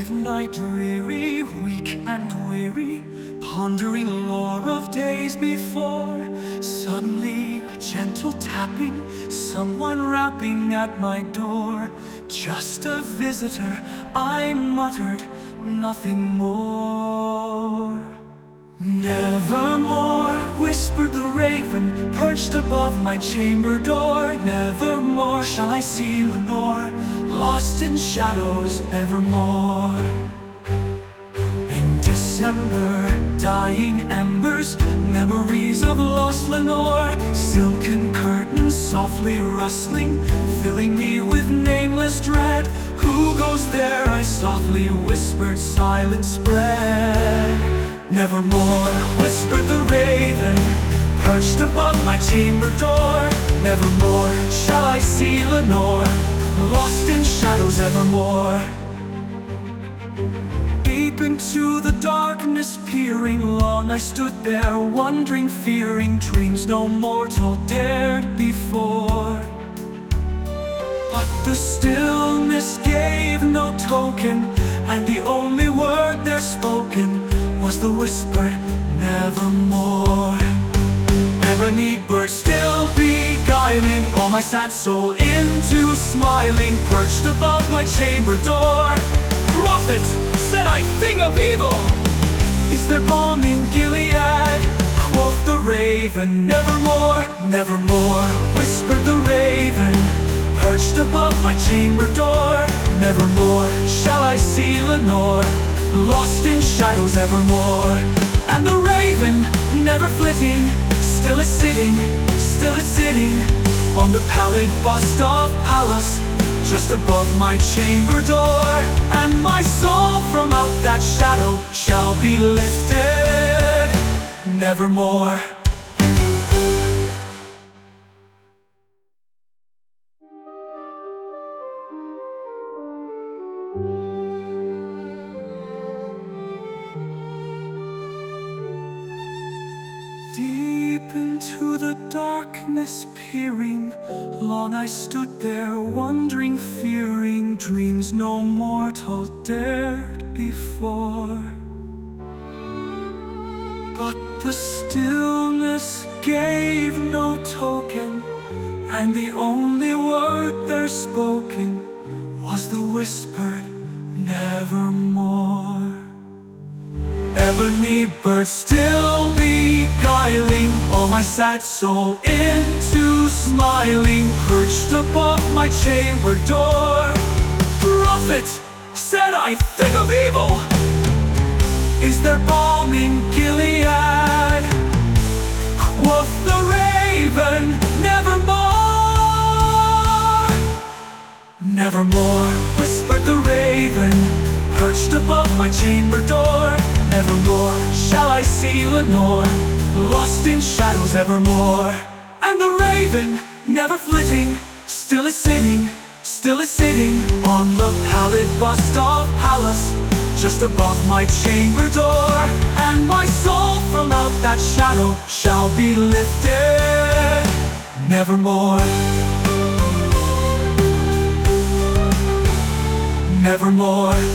midnight dreary, weak and weary, pondering lore of days before. Suddenly, gentle tapping, someone rapping at my door. Just a visitor, I muttered, nothing more. Nevermore, whispered the raven, perched above my chamber door. Nevermore shall I see Lenore, lost in shadows evermore. In December, dying embers, memories of lost Lenore. Silken curtains softly rustling, filling me with nameless dread. Who goes there? I softly whispered, silence spread. Nevermore, whispered the raven, perched above my chamber door. Nevermore shall I see Lenore, lost in shadows evermore. Deep into the darkness peering, long I stood there, wondering, fearing dreams no mortal dared before. But the stillness gave no token, and the only word there spoken was the whisper, nevermore. Ebony bird still beguiling all my sad soul into smiling, perched above my chamber door. Prophet, said I, thing of evil, is there balm in Gilead? Quoth the raven, nevermore, nevermore, whispered the raven, perched above my chamber door. Nevermore shall I see Lenore, lost in shadows evermore. And the raven, never flitting, still is sitting, on the pallid bust of Pallas, just above my chamber door. And my soul from out that shadow shall be lifted nevermore. Deep into the darkness peering, long I stood there wondering, fearing dreams no mortal dared before. But the stillness gave no token, and the only word there spoken was the whispered nevermore. Ebony bird still beguiling all my sad soul into smiling, perched above my chamber door. Prophet, said I, thing of evil, is there balm in Gilead? Quoth the raven, nevermore. Nevermore, whispered the raven, perched above my chamber door. Nevermore shall I see Lenore, lost in shadows evermore. And the raven, never flitting, still is sitting, on the pallid bust of Pallas, just above my chamber door. And my soul from out that shadow shall be lifted nevermore. Nevermore.